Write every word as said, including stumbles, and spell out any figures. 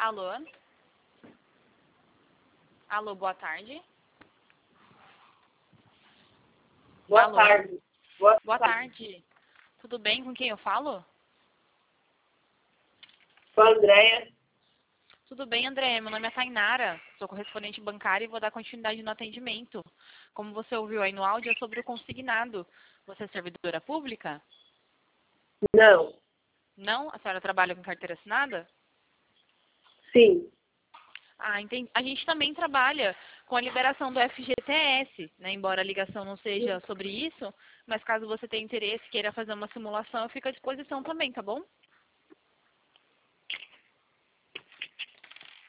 Alô? Alô, boa tarde. Boa Alô? tarde. Boa, Boa tarde. tarde. Tudo bem? Com quem eu falo? Sou a Andréia. Tudo bem, André? Meu nome é Tainara. Sou correspondente bancária e vou dar continuidade no atendimento. Como você ouviu aí no áudio, é sobre o consignado. Você é servidora pública? Não. Não? A senhora trabalha com carteira assinada? Sim. Ah, entendi. A gente também trabalha com a liberação do F G T S, né? Embora a ligação não seja sobre isso, mas caso você tenha interesse, queira fazer uma simulação, eu fico à disposição também, tá bom?